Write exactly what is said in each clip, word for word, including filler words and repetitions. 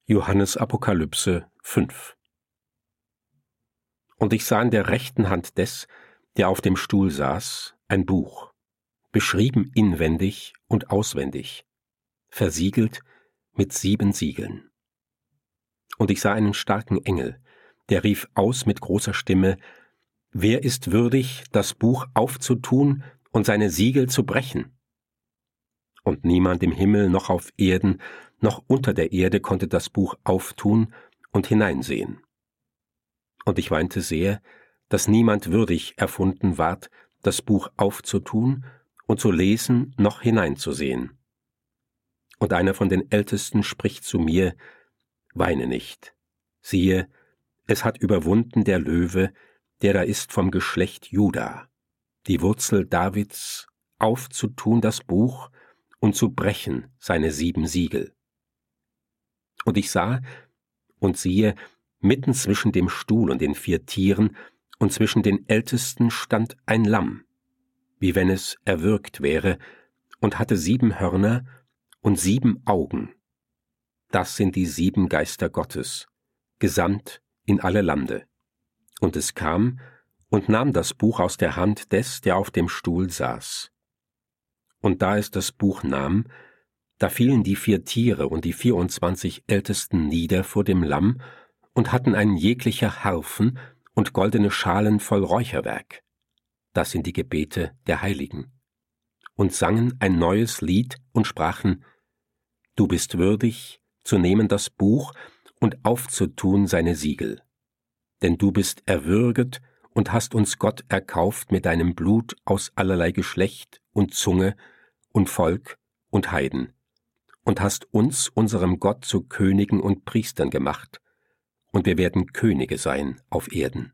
Johannes Apokalypse fünf. Und ich sah in der rechten Hand des, der auf dem Stuhl saß, ein Buch, beschrieben inwendig und auswendig, versiegelt mit sieben Siegeln. Und ich sah einen starken Engel, der rief aus mit großer Stimme: Wer ist würdig, das Buch aufzutun und seine Siegel zu brechen? Und niemand im Himmel noch auf Erden noch unter der Erde konnte das Buch auftun und hineinsehen. Und ich weinte sehr, dass niemand würdig erfunden ward, das Buch aufzutun und zu lesen noch hineinzusehen. Und einer von den Ältesten spricht zu mir: Weine nicht. Siehe, es hat überwunden der Löwe, der da ist vom Geschlecht Juda, die Wurzel Davids, aufzutun das Buch und zu brechen seine sieben Siegel. Und ich sah, und siehe, mitten zwischen dem Stuhl und den vier Tieren und zwischen den Ältesten stand ein Lamm, wie wenn es erwürgt wäre, und hatte sieben Hörner und sieben Augen. Das sind die sieben Geister Gottes, gesandt in alle Lande. Und es kam und nahm das Buch aus der Hand des, der auf dem Stuhl saß. Und da es das Buch nahm, da fielen die vier Tiere und die vierundzwanzig Ältesten nieder vor dem Lamm und hatten ein jeglicher Harfen und goldene Schalen voll Räucherwerk. Das sind die Gebete der Heiligen. Und sangen ein neues Lied und sprachen: Du bist würdig, zu nehmen das Buch und aufzutun seine Siegel. Denn du bist erwürget und hast uns Gott erkauft mit deinem Blut aus allerlei Geschlecht und Zunge und Volk und Heiden, und hast uns unserem Gott zu Königen und Priestern gemacht, und wir werden Könige sein auf Erden.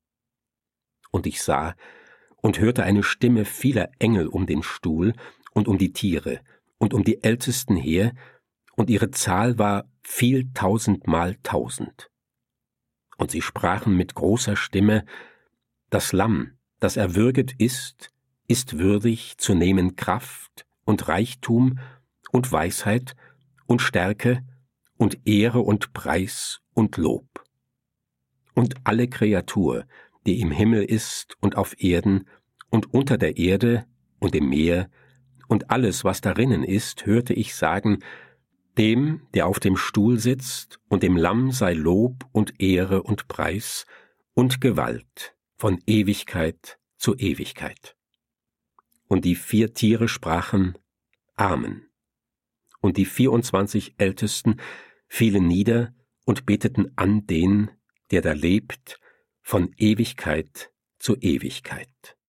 Und ich sah und hörte eine Stimme vieler Engel um den Stuhl und um die Tiere und um die Ältesten her, und ihre Zahl war viel tausendmal tausend. Und sie sprachen mit großer Stimme: Das Lamm, das erwürget ist, ist würdig zu nehmen Kraft und Reichtum und Weisheit und Stärke und Ehre und Preis und Lob. Und alle Kreatur, die im Himmel ist und auf Erden und unter der Erde und im Meer und alles, was darinnen ist, hörte ich sagen: Dem, der auf dem Stuhl sitzt, und dem Lamm sei Lob und Ehre und Preis und Gewalt von Ewigkeit zu Ewigkeit. Und die vier Tiere sprachen: Amen. Und die vierundzwanzig Ältesten fielen nieder und beteten an den, der da lebt, von Ewigkeit zu Ewigkeit.